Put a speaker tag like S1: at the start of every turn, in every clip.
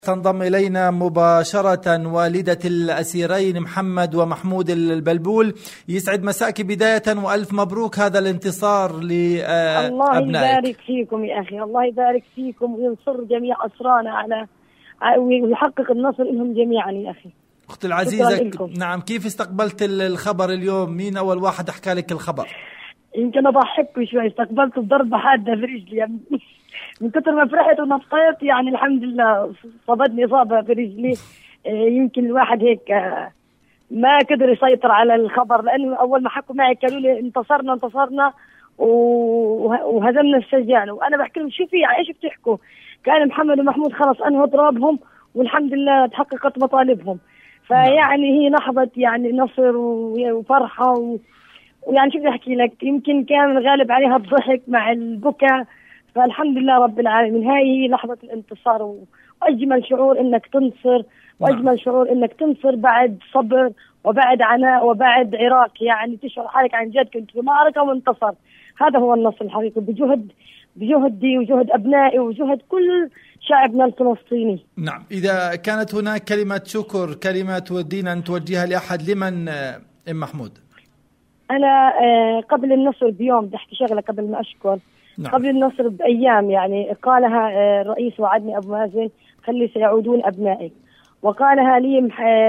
S1: تنضم إلينا مباشرة والدة الأسيرين محمد ومحمود البلبول. يسعد مساك بداية وألف مبروك هذا الانتصار لأبنائك.
S2: الله يبارك فيكم يا أخي، الله يبارك فيكم وينصر جميع أسرانا ويحقق النصر لهم جميعا يا أخي.
S1: أختي العزيزة، نعم، كيف استقبلت الخبر اليوم؟ مين أول واحد أحكى لك الخبر؟
S2: يمكن أضحكوا شوي، استقبلت بضربة حادة في رجلي من كثر ما فرحت ونطيت، يعني الحمد لله صابتني إصابة في رجلي. يمكن الواحد هيك ما قدر يسيطر على الخبر، لأنه أول ما حكوا معي قالوا لي انتصرنا وهزمنا السجان، وأنا بحكي لهم شو في ايش بتحكوا؟ كان محمد ومحمود خلص أنهوا ضربهم والحمد لله تحققت مطالبهم. فيعني هي لحظة يعني نصر وفرحة ويعني شو بدي أحكي لك، يمكن كان الغالب عليها الضحك مع البكاء. فالحمد لله رب العالمين، هاي هي لحظة الانتصار، وأجمل شعور إنك تنتصر، وأجمل شعور إنك تنتصر بعد صبر وبعد عناء وبعد عراك، يعني تشعر حالك عن جد كنت في معركة وانتصر. هذا هو النصر الحقيقي بجهدي وجهد أبنائي وجهد كل شعبنا الفلسطيني.
S1: نعم، إذا كانت هناك كلمة شكر، كلمة تودينا أن توجهها لأحد، لمن أم محمود؟
S2: أنا قبل النصر بيوم بدي أحكي شغلة قبل ما أشكر. نعم. قبل النصر بأيام يعني قالها الرئيس وعدني أبو مازن خلي سيعودون أبنائك، وقالها لي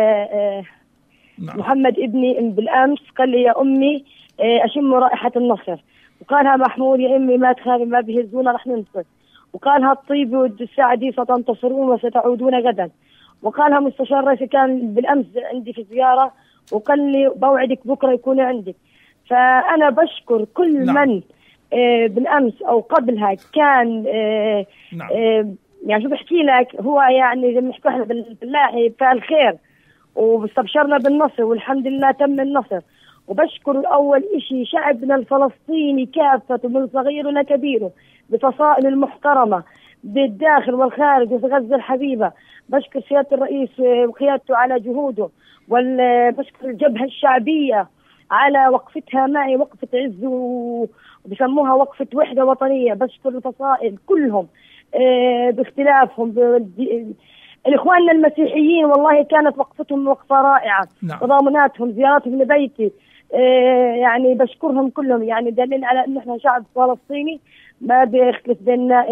S2: محمد ابني بالأمس قال لي يا أمي أشم رائحة النصر، وقالها محمود يا أمي ما تخافي ما بيهزونا رح ننتصر، وقالها الطيب والسعدي ستنتصرون وستعودون غدا، وقالها مستشار رئيسي كان بالأمس عندي في زيارة وقال لي بوعدك بكرة يكون عندك. فأنا بشكر كل من بالأمس أو قبلها كان يعني شو بحكي لك، هو يعني زي ما نحكي احنا بالله فعل خير واستبشرنا بالنصر والحمد لله تم النصر. وبشكر أول إشي شعبنا الفلسطيني كافة من صغير لكبيره بفصائل المحترمة بالداخل والخارج وفي غزة الحبيبة. بشكر سيادة الرئيس وقيادته على جهوده، وبشكر الجبهة الشعبية على وقفتها معي، وقفة عز وبسموها وقفة وحدة وطنية. بشكر الفصائل كلهم باختلافهم، الإخواننا المسيحيين والله كانت وقفتهم وقفة رائعة. نعم. تضامناتهم، زياراتهم لبيتي، يعني بشكرهم كلهم، يعني دليل على أن احنا شعب فلسطيني ما بيختلف بيننا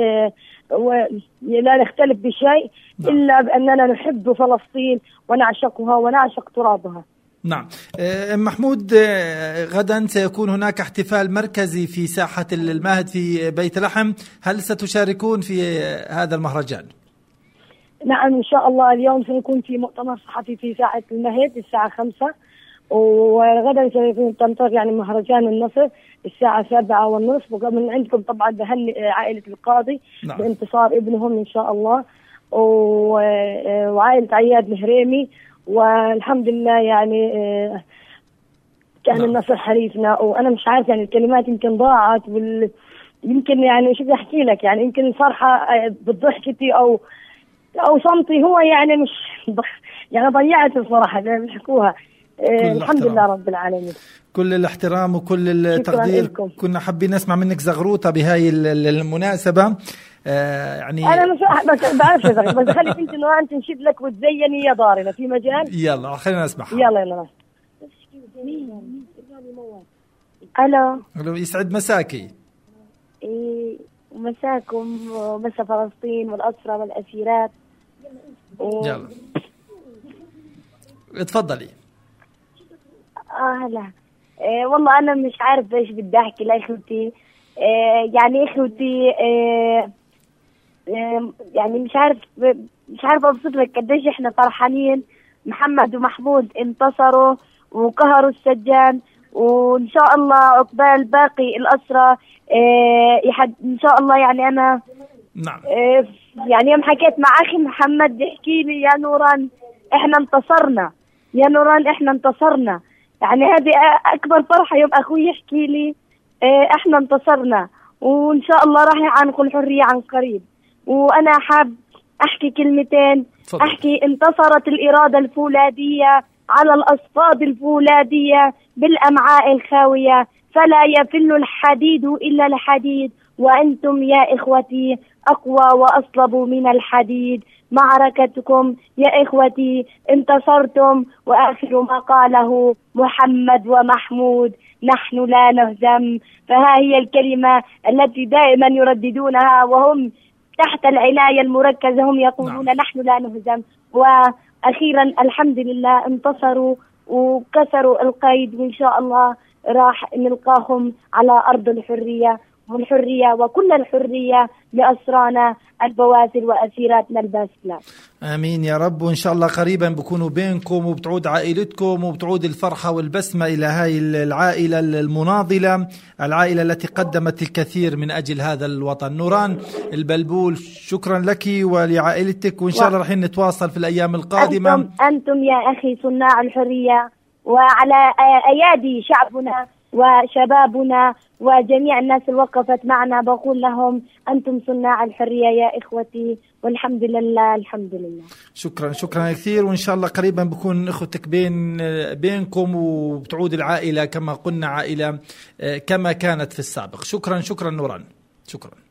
S2: ولا نختلف بشيء. نعم. إلا بأننا نحب فلسطين ونعشقها ونعشق ترابها.
S1: نعم. محمود، غدا سيكون هناك احتفال مركزي في ساحة المهد في بيت لحم، هل ستشاركون في هذا المهرجان؟
S2: نعم إن شاء الله، اليوم سيكون في مؤتمر صحفي في ساحة المهد الساعة 5، وغدا سيكون تنطلق يعني مهرجان النصر الساعة 7:30. ومن عندكم طبعا بهنئ عائلة القاضي. نعم. بانتصار ابنهم إن شاء الله، وعائلة عياد الهريمي، والحمد لله يعني كان نعم. النصر حليفنا. وأنا مش عارف يعني الكلمات يمكن ضاعت يمكن يعني شو بدي أحكي لك، يعني يمكن الفرحة بضحكتي أو صمتي هو يعني مش يعني ضيعت الصراحة زي ما بيحكوها. الحمد لله رب العالمين،
S1: كل الاحترام وكل التقدير. كنا حابين نسمع منك زغروطة بهاي المناسبة. يعني
S2: أنا مش بعرف بس خليك أنت أنت نشيد لك وتزيني يا ضارنا في مجال.
S1: يلا خلينا نسمعها.
S2: يلا
S1: ألو، يسعد مساكي.
S2: مساكم ومسا فلسطين والأسرى والأسيرات.
S1: يلا اتفضلي.
S2: هلا. والله أنا مش عارف إيش بدي أحكي لإخوتي. يعني إخوتي يعني مش عارف أوصف لك قديش إحنا فرحانين. محمد ومحمود انتصروا وقهروا السجان، وإن شاء الله عقبال باقي الأسرى إن شاء الله. يعني أنا
S1: نعم
S2: يعني يوم حكيت مع أخي محمد يحكي لي يا نوران إحنا انتصرنا، يا نوران إحنا انتصرنا. يعني هذه أكبر فرحة يوم أخوي يحكي لي إحنا انتصرنا، وإن شاء الله راح يعانقوا الحرية عن قريب. وأنا حاب أحكي كلمتين.
S1: فضل.
S2: أحكي انتصرت الإرادة الفولاذية على الأصفاد الفولاذية بالأمعاء الخاوية، فلا يفل الحديد إلا الحديد، وأنتم يا إخوتي أقوى وأصلب من الحديد، معركتكم يا إخوتي، انتصرتم. وآخر ما قاله محمد ومحمود: نحن لا نهزم. فها هي الكلمة التي دائما يرددونها وهم تحت العناية المركزة، هم يقولون نحن لا نهزم. وأخيرا الحمد لله انتصروا وكسروا القيد، وإن شاء الله راح نلقاهم على أرض الحرية، والحرية وكل الحرية لأسرانا البواسل وأسيراتنا الباسلات.
S1: آمين يا رب. وإن شاء الله قريبا بكونوا بينكم وبتعود عائلتكم وبتعود الفرحة والبسمة إلى هاي العائلة المناضلة، العائلة التي قدمت الكثير من أجل هذا الوطن. نوران البلبول، شكرا لك ولعائلتك، وإن شاء الله رح نتواصل في الأيام القادمة.
S2: أنتم يا أخي صناع الحرية، وعلى أيادي شعبنا وشبابنا وجميع الناس اللي وقفت معنا بقول لهم أنتم صناع الحرية يا إخوتي، والحمد لله الحمد لله.
S1: شكرا كثير، وإن شاء الله قريبا بكون إخوتك بينكم وبتعود العائلة كما قلنا عائلة كما كانت في السابق. شكرا نوران، شكرا.